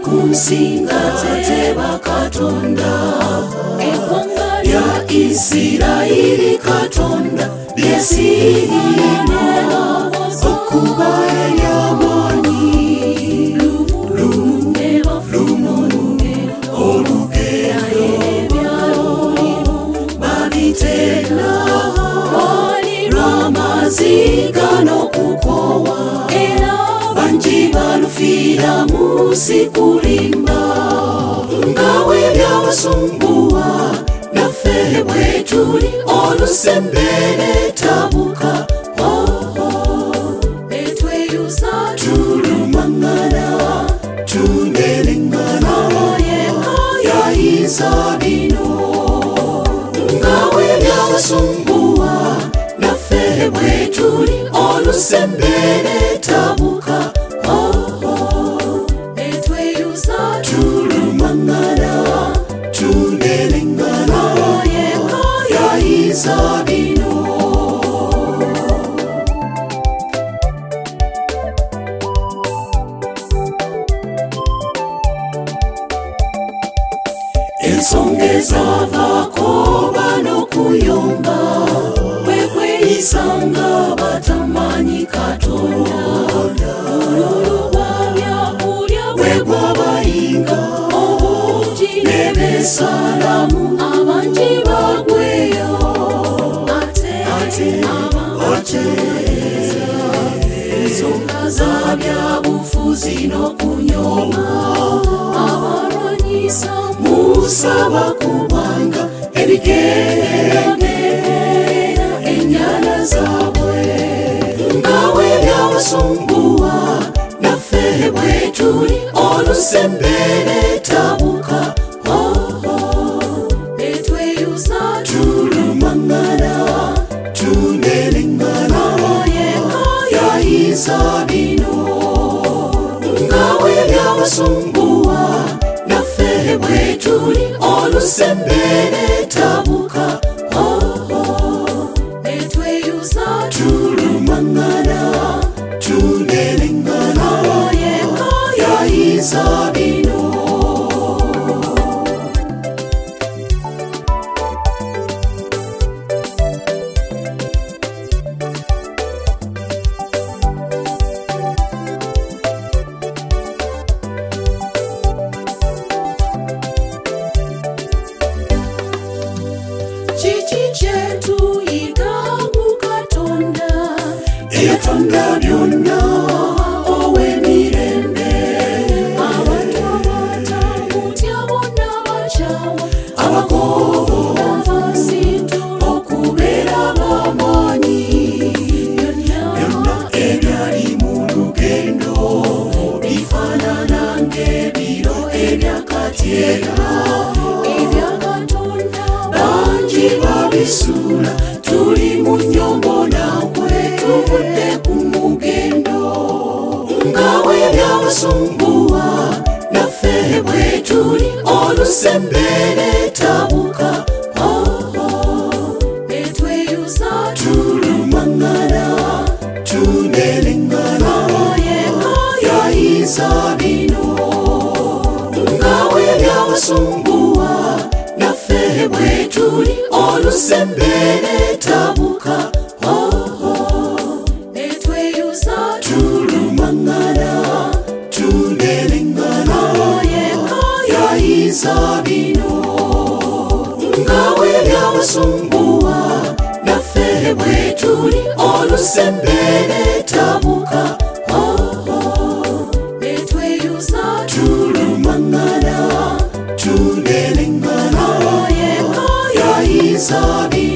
kunsinga teba Katonda eggwanga lya Isirayiri Katonda lyesiimye okuba ery'amaanyi lw'amazzi n'okukoowa era bangi balufiira mu sikulimba nga weebyabasumbuwa naffe bwe tuli olusembeera etabuka etweyuza tulumaŋŋana tunereŋŋana yayiza bino nga weebyabasumbuwa naffe bwe tuli olusembeera etabuka etweyuza tulumaŋŋana tunereŋŋana yayiza bino ensonga ezavaako bano okuyomba bwe kweyisanga batamanyi Katonda olulwo bwabyakulya bwe bwabayinga obungi ne beesalamu abangi bagweyo ate ensonga za byabufuzi n'okunyooma abalwanyisa musaba kubanga ebigere ennyana zaabwe nga weebyabasumbuwa naffe bwe tuli olusembeera etabuka etweyuza tulumaŋŋana tunereŋŋana yayiza bino nga weebyabasumbuwa naffe bwe tuli olusembeera etabuka etweyuza tulumaŋŋana tunereŋŋana yayiza bino kiki kyetuyiga ku Katonda eyatonda byonna ow'emirembe abantu abatamutya bonna bakyawa abakobansinto okubeera b'amaanyi byonna ebyali mu lugendo bifaanana ng'ebiro ebyakati era ebya Katonda bangi babisuula tuli mu nnyombo nankwe tuvudde ku mugendo nga weebyabasumbuwa naffe bwe tuli olusembeera etabuka etweyuza tulumaŋŋana tunereŋŋana yayiza bino nga weebyabasumbuwa naffe bwe tuli olusembeera etabuka etweyuza tulumaŋŋana tunereŋŋana yayiza bino nga weebyabasumbuwa naffe bwe tuli olusembeera etabuka etweyuza tulumaŋŋana tunereŋŋana yayiza bino